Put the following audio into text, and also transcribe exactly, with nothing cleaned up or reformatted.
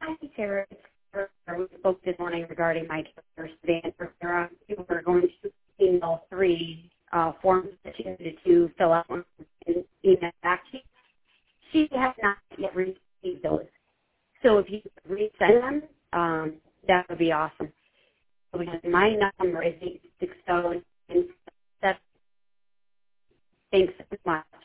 Hi, Sarah. It's Sarah. We spoke this morning regarding my cancer sedan. We were going to email three uh, forms that she needed to fill out and email back to you. She has not yet received those. So if you could resend them, um, that would be awesome. So my number is eight six zero seven. Thanks so much.